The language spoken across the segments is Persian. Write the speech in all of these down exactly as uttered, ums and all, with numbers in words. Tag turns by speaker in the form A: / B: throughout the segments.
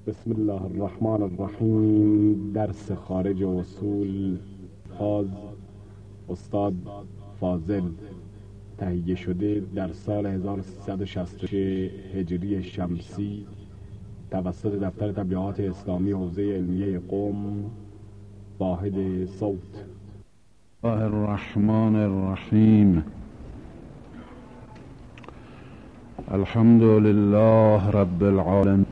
A: بسم الله الرحمن الرحیم. درس خارج اصول از استاد فاضل، تهیه شده در سال هزار و سیصد و شصت و شش هجری شمسی توسط دفتر تبلیغات اسلامی حوزه علمیه قم، واحد صوت.
B: الله الرحمن الرحیم. الحمد لله رب العالمین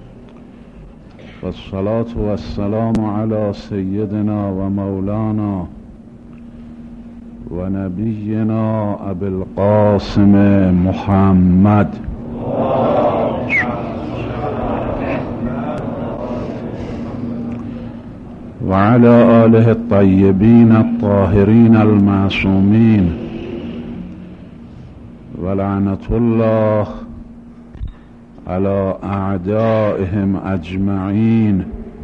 B: والصلاة والسلام على سيدنا ومولانا ونبينا أبي القاسم محمد وعلى آله الطيبين الطاهرين المعصومين ولعنة الله على أعدائهم أجمعين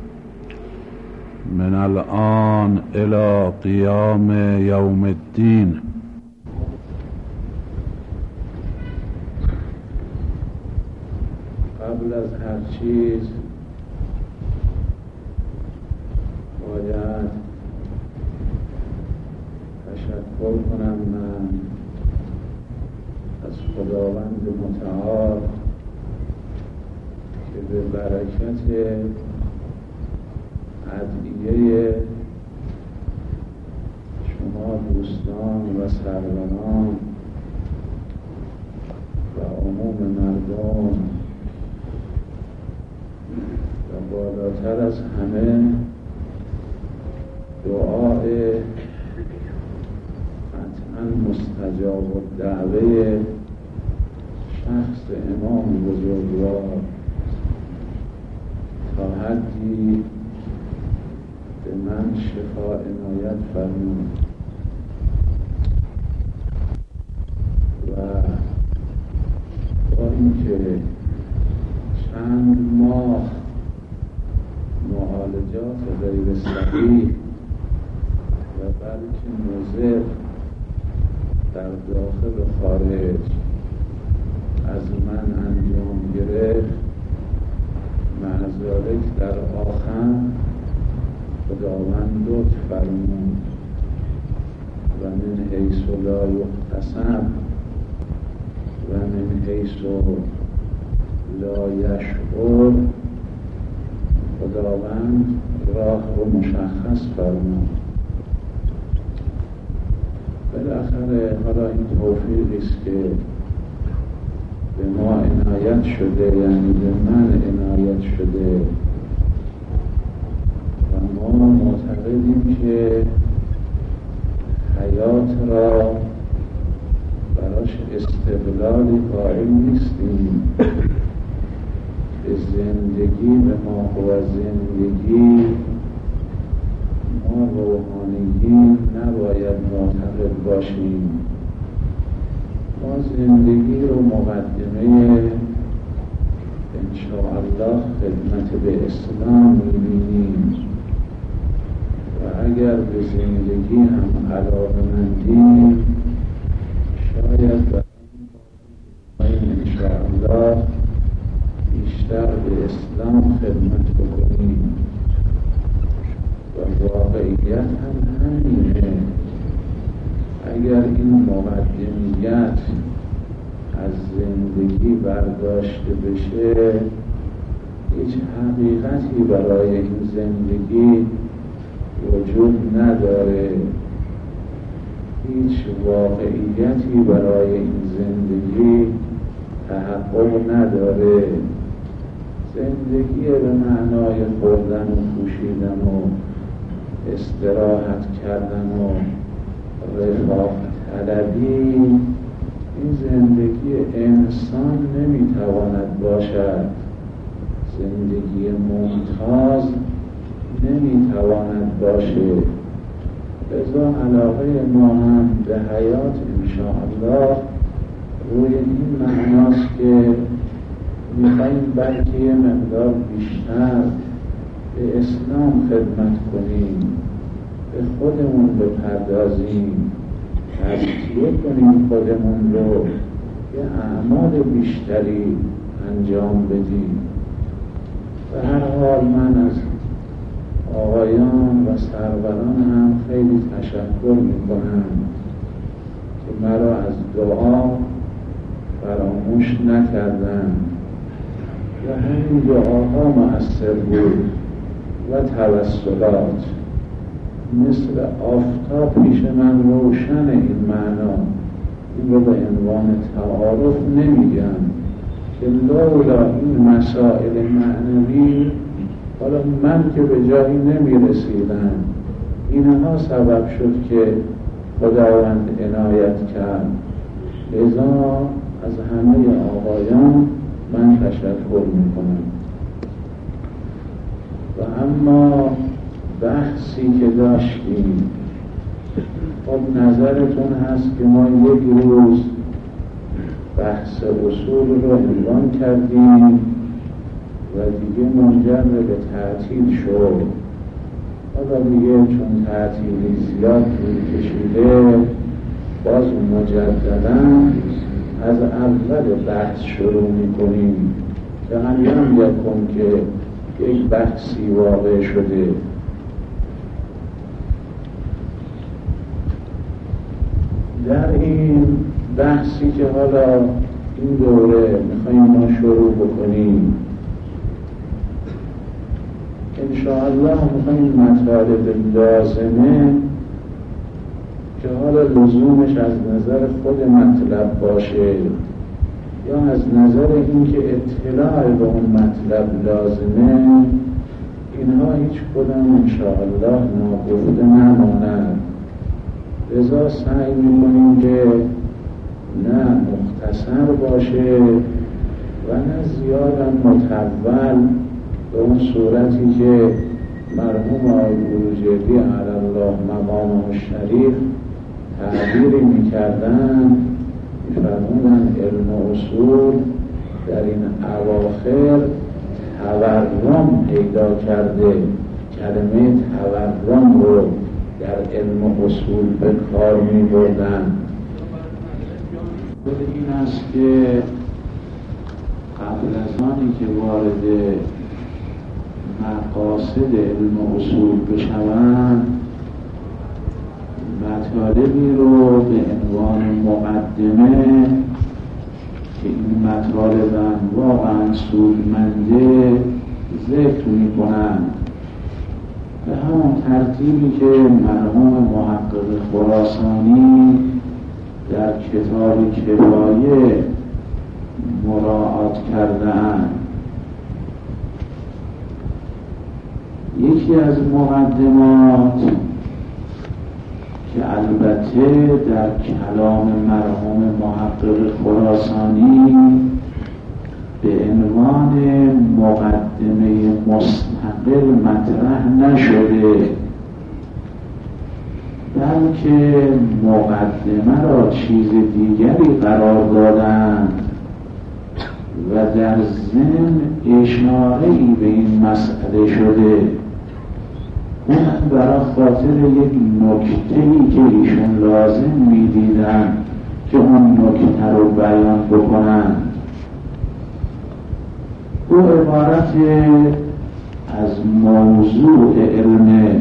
B: من الآن إلى قيام يوم الدين.
C: قبل از هر چیز باید تشکر کنم من از خداوند متعال که به برکت ادعیه شما دوستان و سروران و عموم مردم و بالاتر از همه دعای قطعا مستجاب الدعوه شخص امام بزرگوار تا حدی به من شفا عنایت فرمود و با اینکه چند ماه معالجات غیر صحیح و بلکه مضر در داخل و خارج از من انجام گرفت، معذالک در آخر خداوند لطف فرمود و من حیث لا یحتسب و من حیث لا یشعر خداوند راه رو مشخص فرمود. بالاخره حالا این توفیقی است که به ما عنایت شده، یعنی به من عنایت شده و ما معتقدیم که حیات را براش استقلالی قائل نیستیم. به زندگی به ما و زندگی ما روحانیین نباید معتقد باشیم. ما زندگی رو مقدمه انشاءالله خدمت به اسلام می‌بینیم و اگر به زندگی هم علاقه‌مندیم شاید برای انشاءالله بیشتر به اسلام خدمت بکنیم و واقعیت هم همینه. اگر این مقدمیت از زندگی برداشته بشه هیچ حقیقتی برای این زندگی وجود نداره، هیچ واقعیتی برای این زندگی تحقق نداره. زندگی به معنای خوردن و پوشیدن و استراحت کردن و رفاه طلبی، این زندگی انسان نمیتواند باشد. زندگی ممتاز نمیتواند باشه. لذا علاقه ما هم به حیات انشاءالله روی این معناست که میخواییم بلکه یه مقدار بیشتر به اسلام خدمت کنیم، به خودمون بپردازیم، تزکیه کنیم خودمون رو، یه اعمال بیشتری انجام بدیم. و هر حال من از آقایان و سروران هم خیلی تشکر میکنم که مرا از دعا فراموش نکردن و همین دعاها مؤثر بود و توسلات مثل آفتاب پیش من روشن. این معنا این رو به عنوان تعارف نمیگم که لولا این مسائل معنوی حالا من که به جایی نمیرسیدم، اینها سبب شد که خداوند عنایت کرد. لذا از همه آقایان من تشکر میکنم. و اما بحثی که داشتیم، خب نظرتون هست که ما یک روز بحث اصول رو عنوان کردیم و دیگه منجر به تعطیل شد. حالا دیگه چون تعطیلی زیاد طول کشیده، باز مجددا از اول بحث شروع میکنیم که همیان یکم که یک بحثی واقع شده. در این بحثی که حالا این دوره میخواییم ما شروع بکنیم، انشاءالله میخواییم مطالب لازمه که حالا لزومش از نظر خود مطلب باشه یا از نظر اینکه اطلاع به اون مطلب لازمه، اینها هیچ کدام انشاءالله ناگفته نماند. لذا سعی میکنیم که نه مختصر باشه و نه زیاد مطول، به اون صورتی که مرحوم آقای بروجردی علی الله مقامه الشریف تعبیری میکردن، میفرمودن علم اصول در این اواخر تورم پیدا کرده. کلمه تورم رو در علم اصول به کار می بردن. این است که قبل از آنی که وارد مقاصد علم اصول بشوند، مطالبی رو به عنوان مقدمه که این مطالب واقعا سودمنده ذکر می کنند به همون ترتیبی که مرحوم محقق خراسانی در کتاب کفایه مراعات کرده‌اند. یکی از مقدمات که البته در کلام مرحوم محقق خراسانی به عنوان مقدمه مستقل مطرح نشده، بلکه مقدمه را چیز دیگری قرار دادند و در ضمن اشاره‌ای به این مسئله شده. اون برای خاطر یک نکته‌ای که ایشون لازم می‌دیدن که اون نکته رو بیان بکنن. او عبارت از موضوع علم،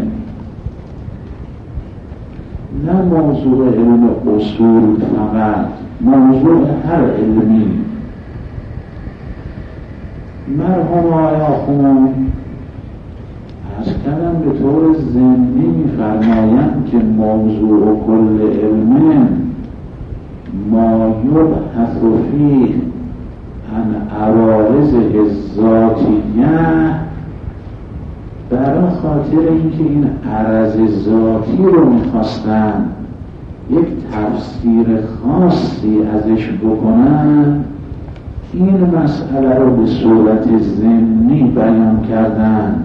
C: نه موضوع علم اصول فقط، موضوع هر علمی. مرحوم آقای آخوند از کلم به طور ضمنی می‌فرمایند که موضوع کل علم ما یبحث فیه عن عوارض ذاتیه، برای خاطر اینکه این عرض ذاتی رو میخواستن یک تفسیر خاصی ازش بکنن، این مسئله رو به صورت ضمنی بیان کردن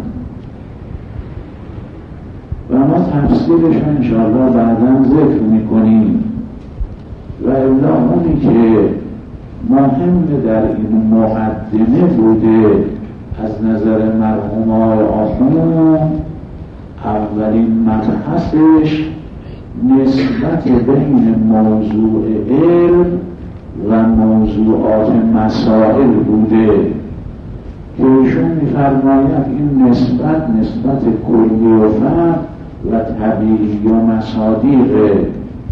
C: و ما تفسیرش انشاءالله بعداً ذکر میکنیم. و الا اونی که مهم در این مقدمه بوده از نظر مرحوم آقای آخوند، اولین مبحثش نسبت بین موضوع علم و موضوعات مسائل بوده که ایشون می‌فرماید این نسبت نسبت کلی و فرد و طبیعی و مصادیقه.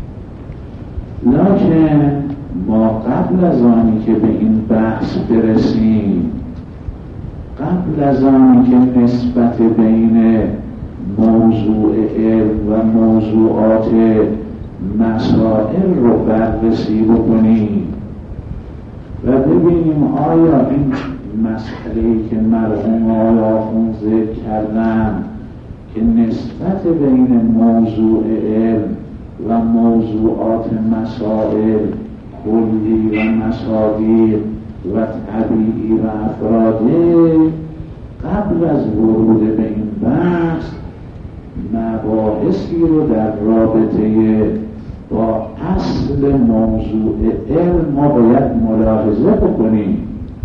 C: لکن ما قبل از آنی که به این بحث برسیم، قبل از آنی که نسبت بین موضوع علم و موضوعات مسائل رو بررسی بکنیم و ببینیم آیا این مسئله‌ای که مرحوم آقای آخوند ذکر کردن که نسبت بین موضوع علم و موضوعات مسائل کلی و مصادیق و طبیعی و افراده، قبل از ورود به این بحث مباحثی رو در رابطه با اصل موضوع علم ما باید ملاحظه بکنیم.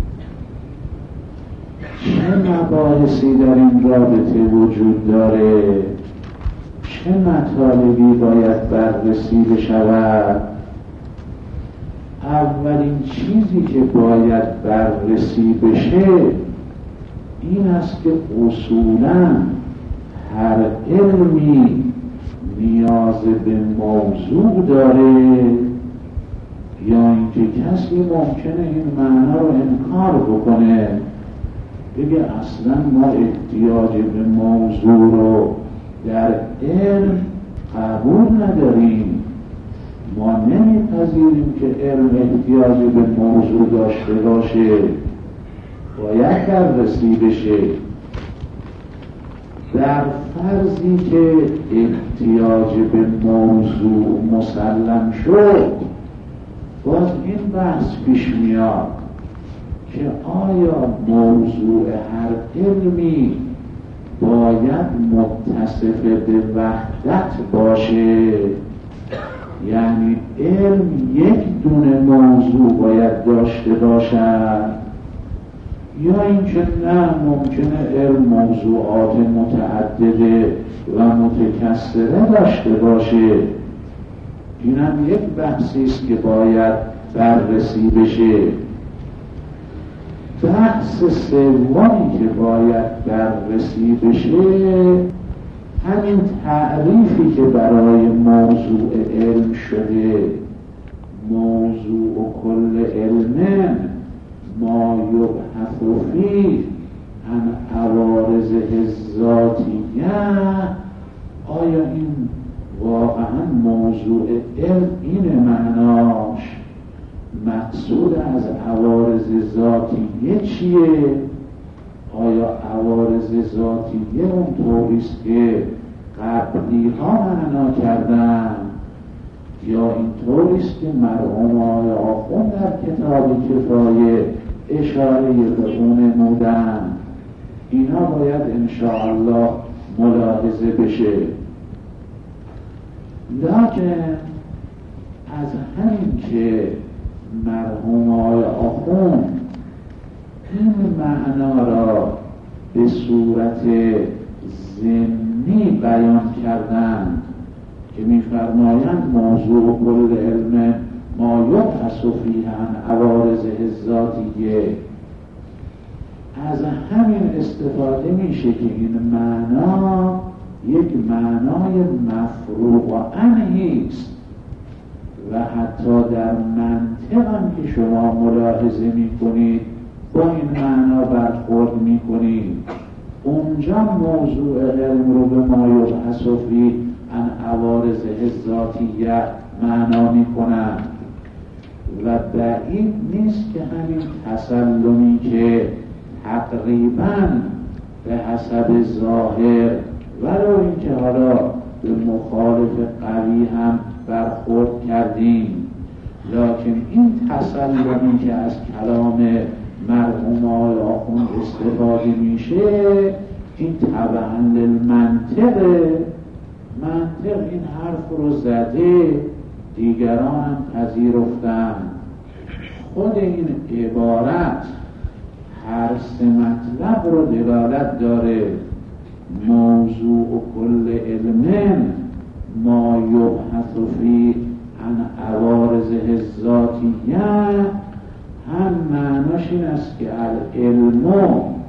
C: چه مباحثی در این رابطه وجود داره؟ چه مطالبی باید بررسی بشود؟ اولین چیزی که باید بررسی بشه این است که اصولاً هر علمی نیاز به موضوع داره یا اینکه کسی ممکنه این معنا رو انکار بکنه، بگه اصلا ما احتیاج به موضوع رو در علم قبول نداریم، ما نمیپذیریم که علم احتیاج به موضوع داشته باشه، باید بررسی بشه. در فرضی که احتیاج به موضوع مسلم شد، باز این بحث پیش میاد که آیا موضوع هر علمی باید متصف به وحدت باشه، یعنی علم یک دونه موضوع باید داشته باشد، یا اینکه نه ممکنه علم موضوعات متعدده و متکثره داشته باشه. اینم یک بحثی است که باید بررسی بشه. بحث سومی که باید بررسی بشه همین تعریفی که برای موضوع علم شده. موضوع کل علم ما یبحث فیه عن عوارض الذاتیه. آیا این واقعا موضوع علم اینه معناش؟ مقصود از عوارض ذاتیه چیه؟ آیا عوارض ذاتیه اون طوریست که قبلی ها معنا کردن، یا این طوریست که مرحوم آقای آخوند در کتاب کفایه اشاره به اون نمودن؟ اینا باید انشاءالله ملاحظه بشه. لکن از همین که مرحوم آقای آخوند این معنا را به صورت ضمنی بیان کردند که می‌فرمایند موضوع کل علم ما یبحث فیه عن عوارض الذاتیه، از همین استفاده میشه که این معنا یک معنای مفروغ عنه است و حتی در منطق هم که شما ملاحظه میکنید با این معنا برخورد میکنید. اونجا موضوع علم رو به ما یبحث فیه عن عوارض الذاتیه معنا میکنن و بعید نیست که همین تسلمی که تقریباً به حسب ظاهر ولو اینکه حالا به مخالف قوی هم برخورد کردیم، لکن این تسلمی که از کلام مرحوم آقای آخوند استفاده میشه این طبعاً للمنطقه. منطق این حرف رو زده، دیگران هم پذیرفتن. خود این عبارت هر سه مطلب رو دلالت داره. موضوع کل علم ما یبحث فیه عن عوارض الذاتیه، هم معناش این است که العلم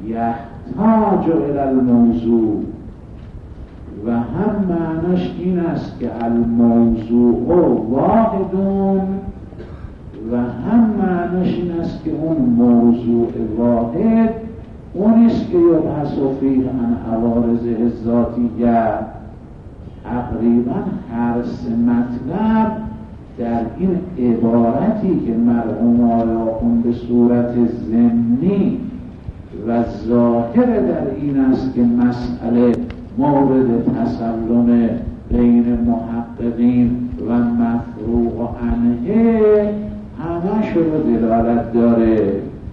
C: یحتاج الی الموضوع و هم معناش این است که الموضوع واحدون و هم معناش این است که اون موضوع واحد اونیست که یبحث فیه عن عوارضه الذاتیه. تقریبا هر سه مطلب در این عبارتی که مرحوم آیاخون به صورت ضمنی و ظاهر در این است که مسئله مورد تسلم بین محققین و مفروغ عنه همه شو دلالت داره.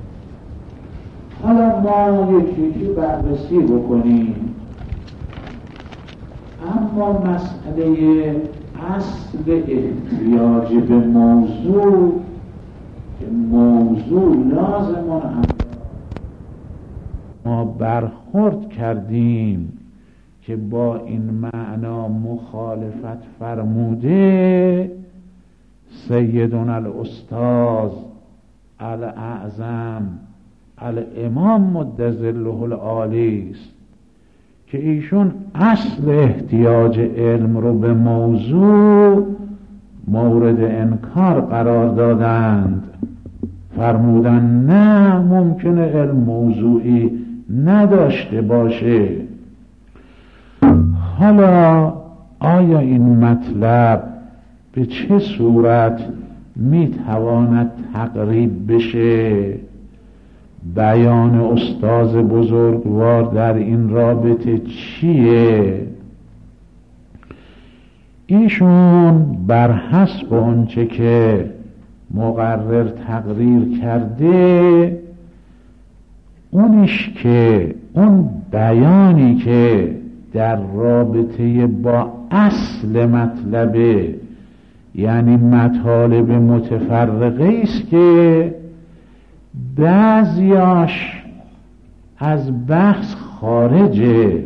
C: حالا ما یکی یکی بررسی بکنیم. اما مسئله اصل احتیاج به موضوع که موضوع لازمون ما برخورد کردیم که با این معنا مخالفت فرموده سیدنا الاستاذ الاعظم الامام مدظله العالی است که ایشون اصل احتیاج علم رو به موضوع مورد انکار قرار دادند. فرمودن نه، ممکنه علم موضوعی نداشته باشه. حالا آیا این مطلب به چه صورت میتواند تقریب بشه؟ بیان استاذ بزرگوار در این رابطه چیه؟ ایشون بر حسب آنچه که مقرر تقریر کرده اونیش که اون بیانی که در رابطه با اصل مطلبه، یعنی مطالب متفرقه است که بعضیاش از بحث خارجه،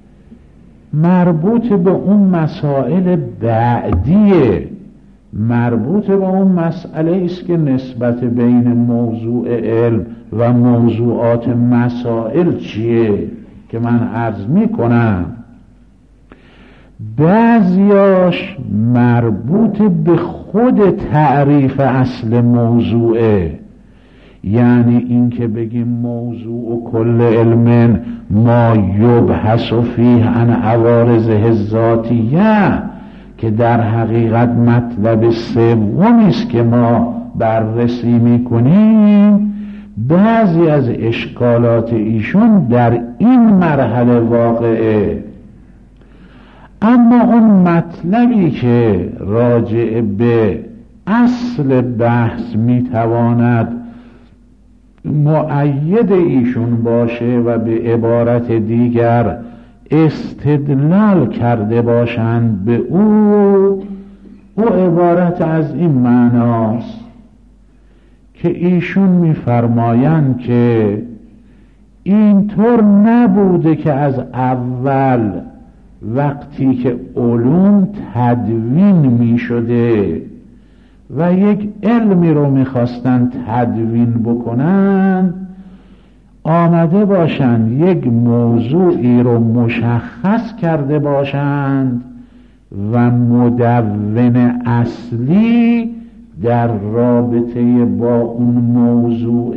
C: مربوط به اون مسائل بعدیه، مربوط به اون مسئله است که نسبت بین موضوع علم و موضوعات مسائل چیه که من عرض می کنم. بعضیاش مربوط به خود تعریف اصل موضوعه، یعنی این که بگیم موضوع کل علم ما یبحث فیه عن عوارضه الذاتیه، که در حقیقت مطلب سومی است که ما بررسی میکنیم. بعضی از اشکالات ایشون در این مرحله واقعه، اما اون مطلبی که راجع به اصل بحث میتواند مؤید ایشون باشه و به عبارت دیگر استدلال کرده باشند به او، او عبارت از این معناست که ایشون میفرمایند که اینطور نبوده که از اول وقتی که علوم تدوین می شده و یک علمی رو میخواستن تدوین بکنن، آمده باشند یک موضوعی رو مشخص کرده باشند و مدون اصلی در رابطه با اون موضوع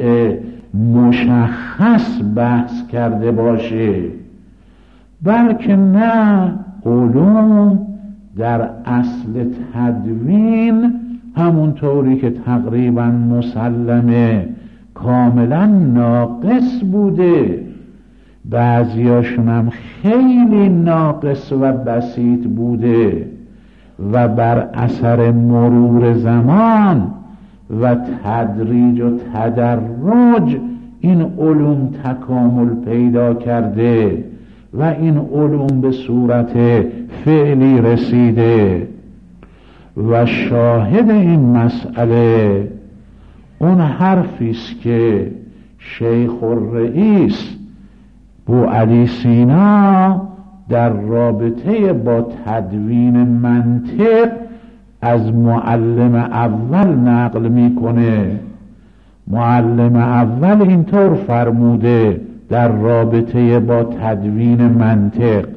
C: مشخص بحث کرده باشه، بلکه نه، علوم در اصل تدوین همونطوری که تقریبا مسلمه کاملا ناقص بوده، بعضیاشون هم خیلی ناقص و بسیط بوده و بر اثر مرور زمان و تدریج و تدرج این علوم تکامل پیدا کرده و این علوم به صورت فعلی رسیده. و شاهد این مسئله اون حرفی است که شیخ الرئیس بوعلی سینا در رابطه با تدوین منطق از معلم اول نقل میکنه. معلم اول اینطور فرموده در رابطه با تدوین منطق.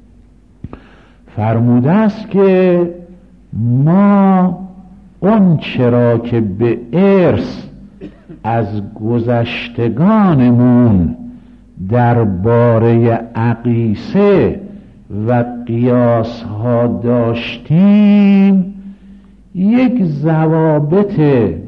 C: فرموده است که ما اون چرا که به ارث از گذشتگانمون درباره اقیسه و قیاس ها داشتیم، یک ضوابط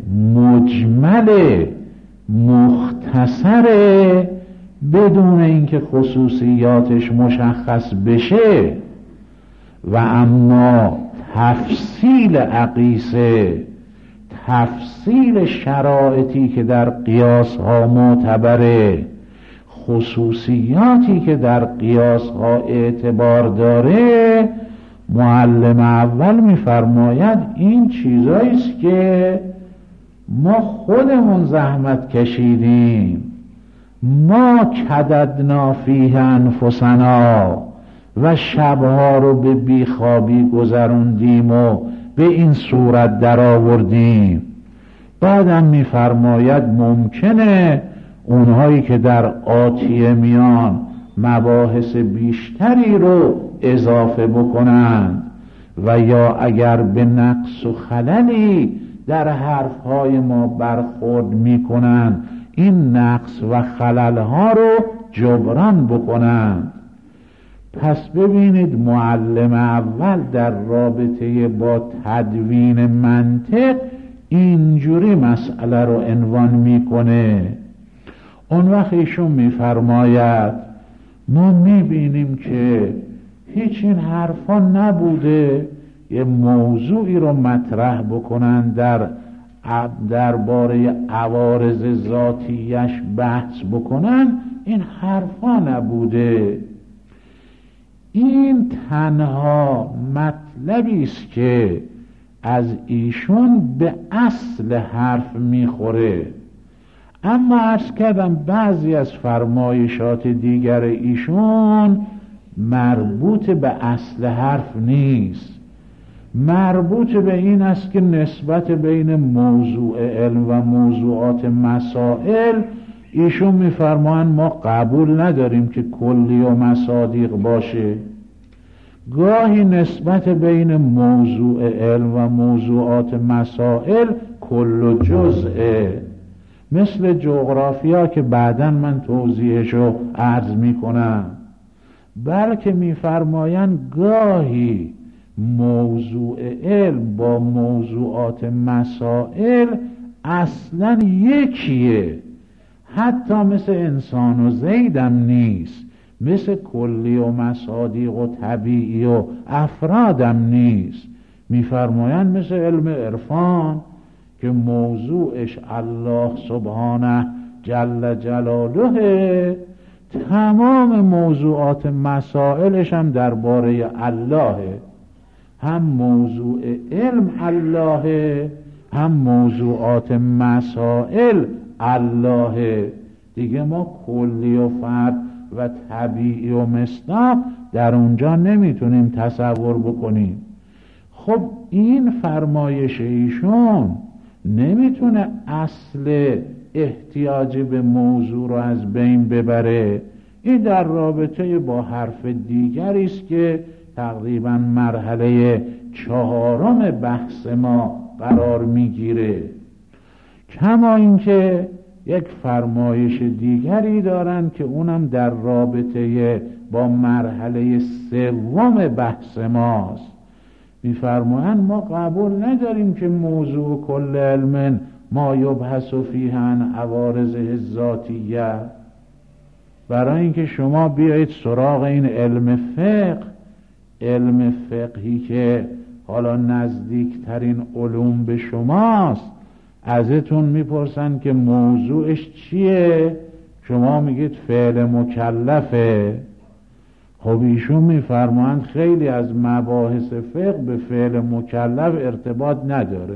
C: مجمل مختصر بدون اینکه خصوصیاتش مشخص بشه، و اما تفصیل اقیسه، تفصیل شرایطی که در قیاس ها معتبره، خصوصیاتی که در قیاس ها اعتبار داره، معلم اول میفرماید این چیزایی است که ما خودمون زحمت کشیدیم، ما کددنا فیه انفسنا و شبها رو به بیخوابی گذروندیم و به این صورت در آوردیم. بعدم میفرماید ممکنه اونهایی که در آتیه میان مباحث بیشتری رو اضافه بکنند و یا اگر به نقص و خللی در حرفهای ما برخورد میکنند این نقص و خللها رو جبران بکنند. پس ببینید معلم اول در رابطه با تدوین منطق اینجوری مسئله رو عنوان میکنه. اون وقت ایشون میفرماید ما میبینیم که هیچ این حرفا نبوده یه موضوعی رو مطرح بکنن در درباره عوارض ذاتیش بحث بکنن، این حرفا نبوده. این تنها مطلبی است که از ایشون به اصل حرف میخوره. اما عرض کردم بعضی از فرمایشات دیگر ایشون مربوط به اصل حرف نیست، مربوط به این است که نسبت بین موضوع علم و موضوعات مسائل ایشون میفرمایند ما قبول نداریم که کلی و مصادیق باشه. گاهی نسبت بین موضوع علم و موضوعات مسائل کل و جزئه، مثل جغرافیا که بعداً من توضیحشو عرض میکنم. بلکه میفرمایند گاهی موضوع علم با موضوعات مسائل اصلاً یکیه، حتی مثل انسان و زیدم نیست، مثل کلی و مصادیق و طبیعی و افرادم نیست. میفرمایند مثل علم عرفان که موضوعش الله سبحانه جل جلاله، تمام موضوعات مسائلش هم درباره الله، هم موضوع علم الله هم موضوعات مسائل الله. دیگه ما کلی و فرد و طبیعی و مصداق در اونجا نمیتونیم تصور بکنیم. خب این فرمایش ایشون نمیتونه اصل احتیاج به موضوع رو از بین ببره. این در رابطه با حرف دیگری است که تقریبا مرحله چهارم بحث ما قرار میگیره. کما اینکه یک فرمایش دیگری دارن که اونم در رابطه با مرحله سوم بحث ماست. میفرمایند ما قبول نداریم که موضوع کل علم ما یبحث فیه عن عوارضه ذاتیه. برای اینکه شما بیایید سراغ این علم فقه، علم فقهی که حالا نزدیکترین علوم به شماست، ازتون میپرسن که موضوعش چیه؟ شما میگید فعل مکلفه. خب ایشون میفرمایند خیلی از مباحث فقه به فعل مکلف ارتباط نداره.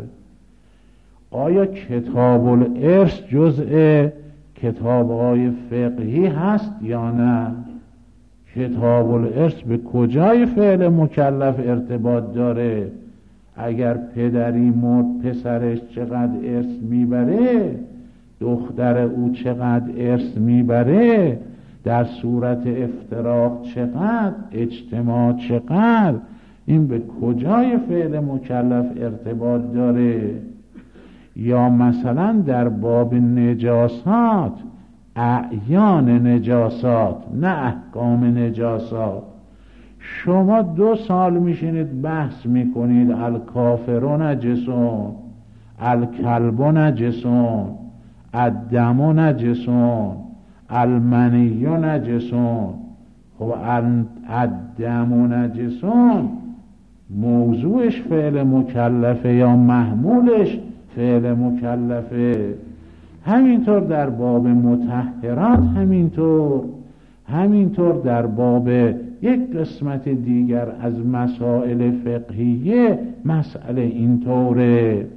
C: آیا کتاب الارث جزء کتاب‌های فقهی هست یا نه؟ کتاب الارث به کجای فعل مکلف ارتباط داره؟ اگر پدری مرد پسرش چقدر ارث میبره، دختر او چقدر ارث میبره، در صورت افتراق چقدر، اجتماع چقدر، این به کجای فعل مکلف ارتباط داره؟ یا مثلا در باب نجاسات، اعیان نجاسات نه احکام نجاسات، شما دو سال میشینید بحث میکنید الکافرون نجسون، الکلبون نجسون، الدم نجسون، المنی نجسون. خب الدم نجسون موضوعش فعل مکلفه یا محمولش فعل مکلفه. همینطور در باب مطهرات، همینطور همینطور در باب یک قسمت دیگر از مسائل فقهیه مسئله اینطوره.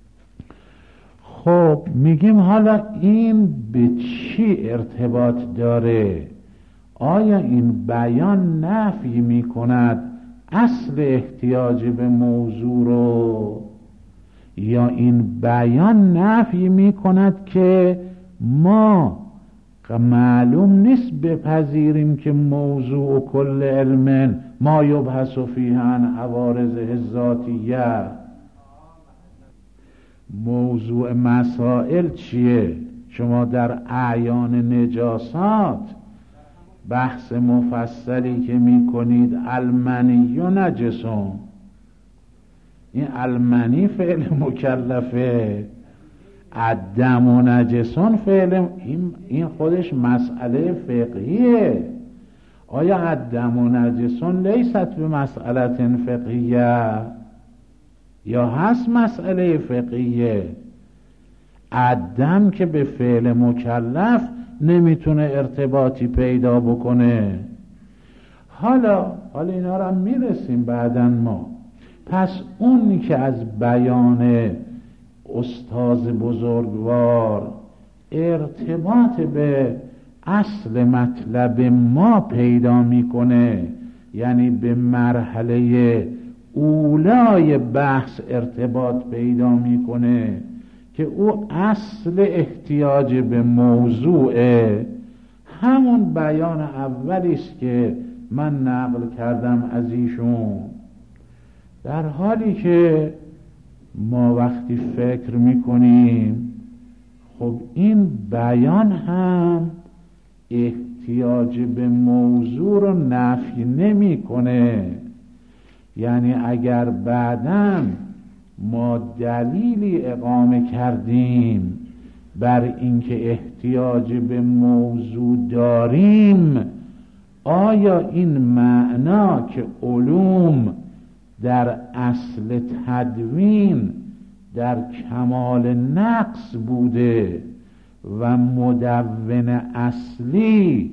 C: خب میگیم حالا این به چی ارتباط داره؟ آیا این بیان نفی میکند اصل احتیاج به موضوع رو، یا این بیان نفی میکند که ما معلوم نیست بپذیریم که موضوع کل علم ما یبحث فیه عن عوارضه الذاتیه؟ موضوع مسائل چیه؟ شما در اعیان نجاسات بحث مفصلی که میکنید المنی و نجسون، این المنی فعل مکلفه، الدم و نجسون فعل، این خودش مسئله فقهیه. آیا الدم و نجسون لیست به مسئله فقهیه یا هست مسئله فقهیه؟ الدم که به فعل مکلف نمیتونه ارتباطی پیدا بکنه. حالا حالا اینا رو هم میرسیم بعدن ما. پس اونی که از بیان استاذ بزرگوار ارتباط به اصل مطلب ما پیدا میکنه، یعنی به مرحله اولای بحث ارتباط پیدا میکنه که او اصل احتیاج به موضوعه، همون بیان اولی است که من نقل کردم از ایشون. در حالی که ما وقتی فکر میکنیم خب این بیان هم احتیاج به موضوع رو نفی نمیکنه. یعنی اگر بعداً ما دلیلی اقامه کردیم بر اینکه احتیاج به موضوع داریم، آیا این معنا که علوم در اصل تدوین در کمال نقص بوده و مدون اصلی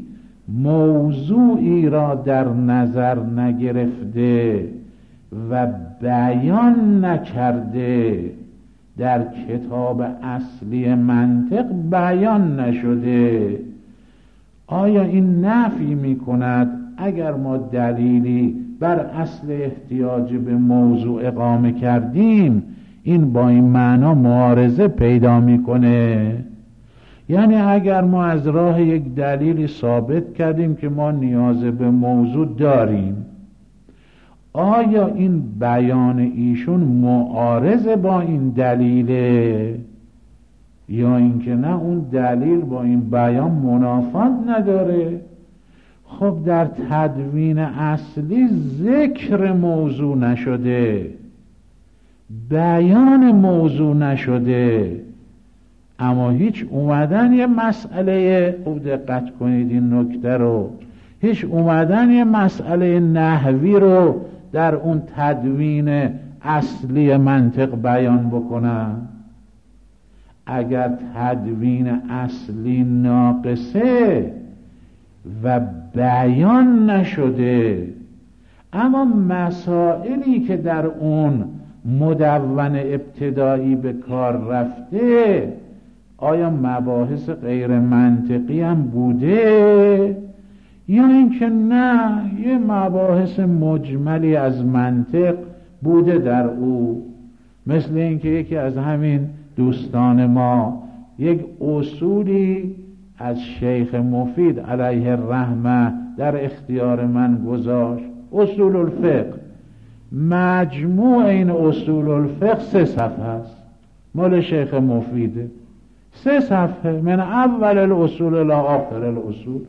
C: موضوعی را در نظر نگرفته و بیان نکرده، در کتاب اصلی منطق بیان نشده، آیا این نفی میکند اگر ما دلیلی بر اصل احتیاج به موضوع اقامه کردیم این با این معنا معارضه پیدا میکنه؟ یعنی اگر ما از راه یک دلیلی ثابت کردیم که ما نیاز به موضوع داریم، آیا این بیان ایشون معارض با این دلیله یا اینکه نه اون دلیل با این بیان منافات نداره؟ خب در تدوین اصلی ذکر موضوع نشده، بیان موضوع نشده، اما هیچ اومدن یه مسئله، خوب دقت کنید این نکته رو، هیچ اومدن یه مسئله نحوی رو در اون تدوین اصلی منطق بیان بکنن. اگر تدوین اصلی ناقصه و بیان نشده، اما مسائلی که در اون مدون ابتدایی به کار رفته آیا مباحث غیر منطقی هم بوده یا اینکه نه یه مباحث مجملی از منطق بوده در او؟ مثل اینکه یکی از همین دوستان ما یک اصولی از شیخ مفید علیه الرحمه در اختیار من گذاشت. اصول الفقه، مجموع این اصول الفقه سه صفحه است، مال شیخ مفیده، سه صفحه، من اول الاصول الی آخر الاصول.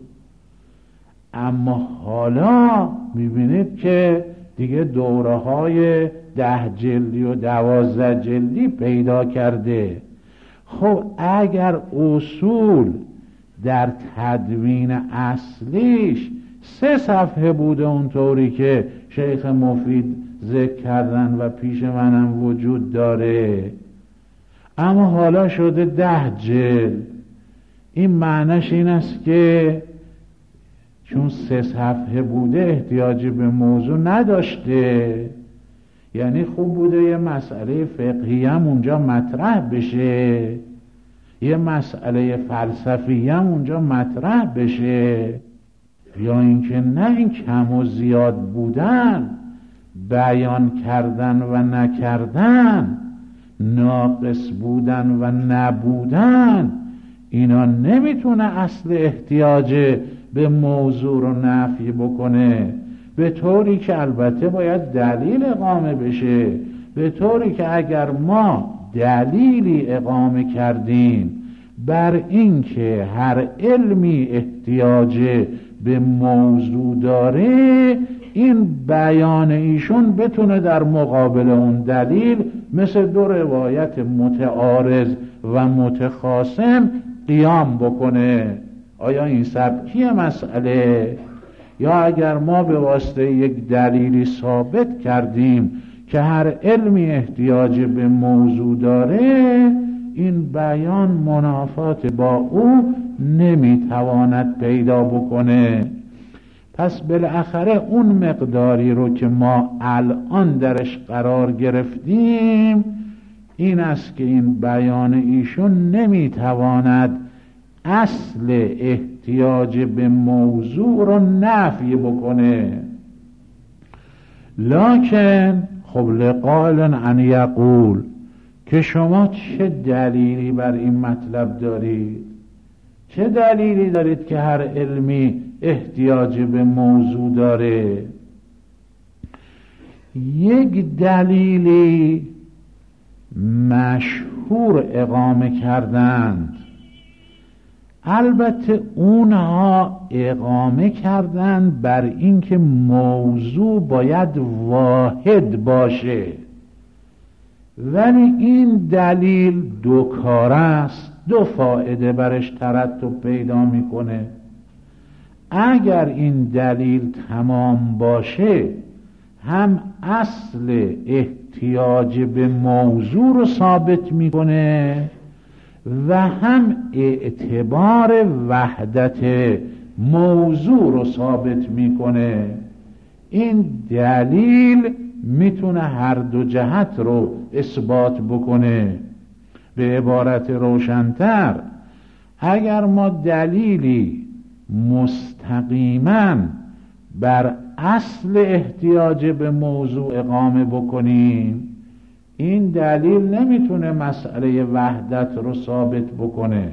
C: اما حالا میبینید که دیگه دوره های ده جلدی و دوازده جلدی پیدا کرده. خب اگر اصول در تدوین اصلیش سه صفحه بوده اونطوری که شیخ مفید ذکر کردن و پیش منم وجود داره، اما حالا شده ده جلد، این معنیش این است که چون سه صفحه بوده احتیاجی به موضوع نداشته. یعنی خوب بوده یه مسئله فقهی هم اونجا مطرح بشه، یه مسئله فلسفی هم اونجا مطرح بشه، یا اینکه نه، این کم و زیاد بودن، بیان کردن و نکردن، ناقص بودن و نبودن، اینا نمیتونه اصل احتیاج به موضوع رو نفی بکنه، به طوری که البته باید دلیل اقامه بشه، به طوری که اگر ما دلیلی اقامه کردیم بر این که هر علمی احتیاج به موضوع داره، این بیان ایشون بتونه در مقابل اون دلیل مثل دو روایت متعارض و متخاصم قیام بکنه. آیا این سبکیه مسئله؟ یا اگر ما به واسطه یک دلیلی ثابت کردیم که هر علمی احتیاج به موضوع داره، این بیان منافات با او نمیتواند پیدا بکنه. پس بالاخره اون مقداری رو که ما الان درش قرار گرفتیم این است که این بیان ایشون نمیتواند اصل احتیاج به موضوع رو نفی بکنه. لکن خب لقال ان یقول، که شما چه دلیلی بر این مطلب دارید؟ چه دلیلی دارید که هر علمی احتیاج به موضوع داره؟ یک دلیلی مشهور اقامه کردند، البته اونها اقامه کردند بر اینکه موضوع باید واحد باشه، ولی این دلیل دو کاره است، دو فایده برش ترتب پیدا میکنه. اگر این دلیل تمام باشه، هم اصل احتیاج به موضوع رو ثابت میکنه و هم اعتبار وحدت موضوع رو ثابت میکنه. این دلیل میتونه هر دو جهت رو اثبات بکنه. به عبارت روشن‌تر، اگر ما دلیلی مستقیما بر اصل احتیاج به موضوع اقامه بکنیم، این دلیل نمیتونه مسئله وحدت رو ثابت بکنه.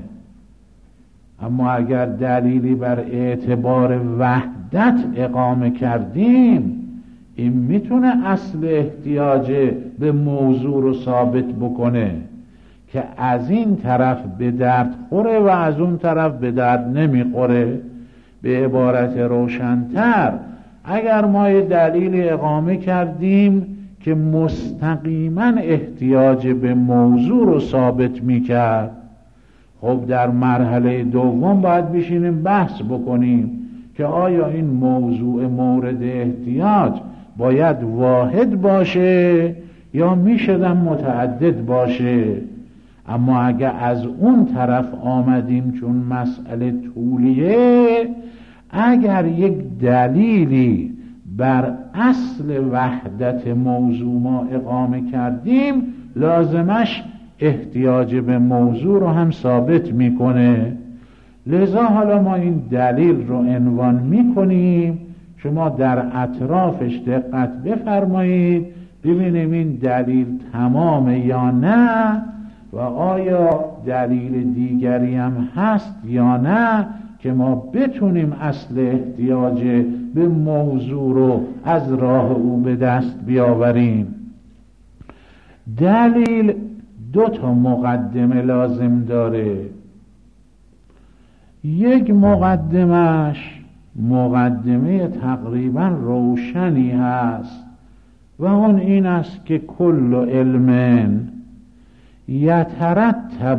C: اما اگر دلیلی بر اعتبار وحدت اقامه کردیم، این میتونه اصل احتیاج به موضوع رو ثابت بکنه که از این طرف به درد خوره و از اون طرف به درد نمیخوره. به عبارت روشن‌تر، اگر ما یه دلیل اقامه کردیم که مستقیما احتیاج به موضوع رو ثابت میکرد، خب در مرحله دوم باید بشینیم بحث بکنیم که آیا این موضوع مورد احتیاج باید واحد باشه یا میشدن متعدد باشه. اما اگر از اون طرف آمدیم، چون مسئله طولیه، اگر یک دلیلی بر اصل وحدت موضوع ما اقامه کردیم، لازمش احتیاج به موضوع رو هم ثابت میکنه. لذا حالا ما این دلیل رو عنوان میکنیم، شما در اطرافش دقت بفرمایید ببینیم این دلیل تمامه یا نه، و آیا دلیل دیگری هم هست یا نه که ما بتونیم اصل احتیاج به موضوع رو از راه او به دست بیاوریم؟ دلیل دو تا مقدمه لازم داره. یک مقدمش مقدمه تقریبا روشنی هست و اون این است که کل علم یترتب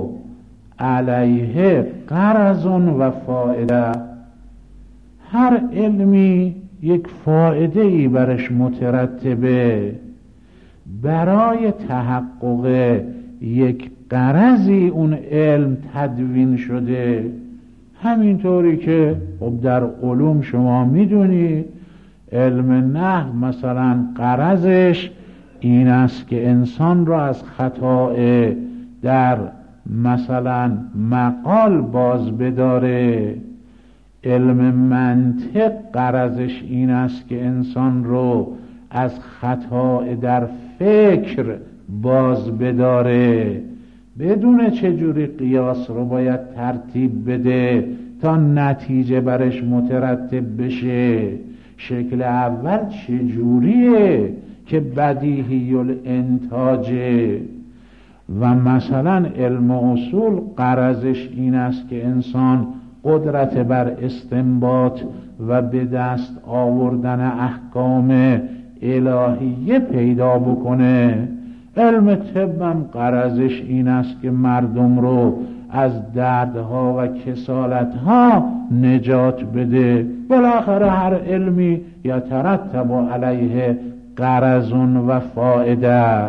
C: علیه غرض و فائده، هر علمی یک فائده ای برش مترتبه، برای تحقق یک غرضی اون علم تدوین شده. همینطوری که خب در علوم شما میدونید علم نحو مثلا غرضش این است که انسان را از خطا در مثلا مقال باز بداره. علم منطق غرضش این است که انسان رو از خطا در فکر باز بداره. بدون چجوری قیاس رو باید ترتیب بده تا نتیجه برش مترتب بشه. شکل اول چجوریه که بدیهی الانتاجه. و مثلا علم اصول غرضش این است که انسان قدرت بر استنباط و به دست آوردن احکام الهیه پیدا بکنه. علم طبم غرضش این است که مردم رو از دردها و کسالتها نجات بده. بالاخره هر علمی یترتب علیه غرض و فائده.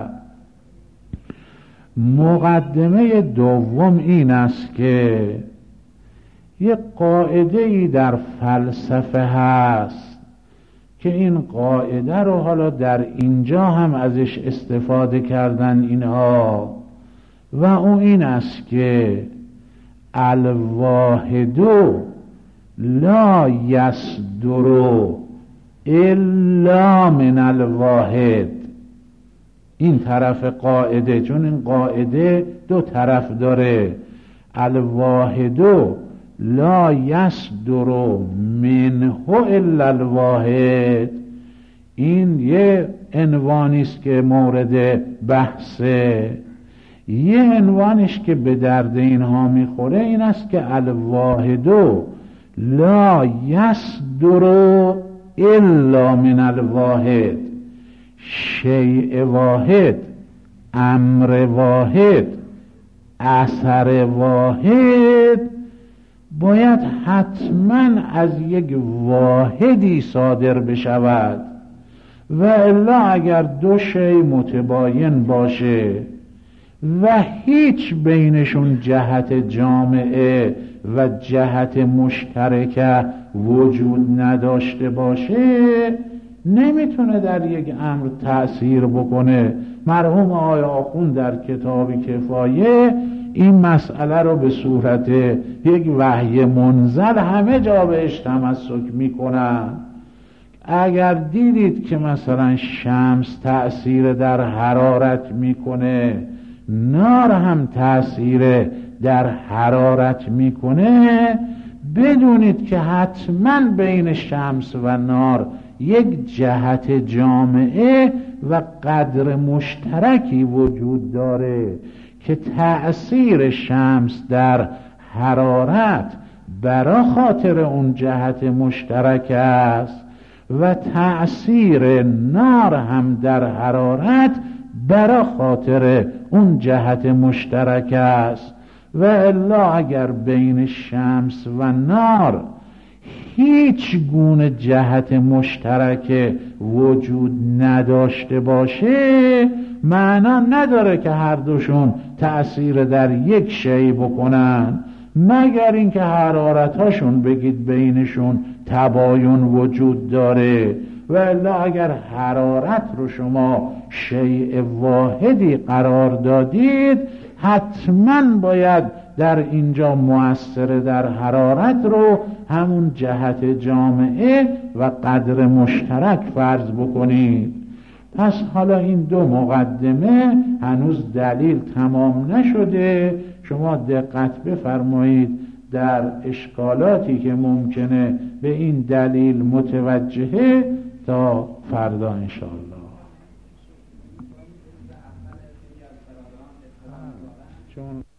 C: مقدمه دوم این است که یک قاعده‌ای در فلسفه هست که این قاعده رو حالا در اینجا هم ازش استفاده کردن اینها، و اون این است که الواحد لا یصدر الا من الواحد. این طرف قاعده، چون این قاعده دو طرف داره. الواحد لا یصدر منه الا الواحد، این یه عنوانی است که مورد بحثه. یه عنوانش که به درد اینها میخوره این است که الواحد لا یصدر الا من الواحد، شیء واحد، امر واحد، اثر واحد باید حتما از یک واحدی صادر بشود، و الا اگر دو شیء متباین باشه و هیچ بینشون جهت جامعه و جهت مشترکه وجود نداشته باشه نمیتونه در یک امر تأثیر بکنه. مرحوم آقای آخوند در کتاب کفایه این مسئله رو به صورت یک وحی منزل همه جا بهش تمسک میکنن. اگر دیدید که مثلا شمس تأثیر در حرارت میکنه، نار هم تأثیر در حرارت میکنه، بدونید که حتما بین شمس و نار یک جهت جامعه و قدر مشترکی وجود داره که تأثیر شمس در حرارت برای خاطر اون جهت مشترک است و تأثیر نار هم در حرارت برای خاطر اون جهت مشترک است. و الا اگر بین شمس و نار هیچ گونه جهت مشترک وجود نداشته باشه معنا نداره که هر دوشون تأثیر در یک شیء بکنن، مگر اینکه حرارتاشون بگید بینشون تباین وجود داره. و الا اگر حرارت رو شما شیء واحدی قرار دادید حتما باید در اینجا مؤثر در حرارت رو همون جهت جامعه و قدر مشترک فرض بکنید. پس حالا این دو مقدمه هنوز دلیل تمام نشده. شما دقت بفرمایید در اشکالاتی که ممکنه به این دلیل متوجهه تا فردا انشاءالله. چون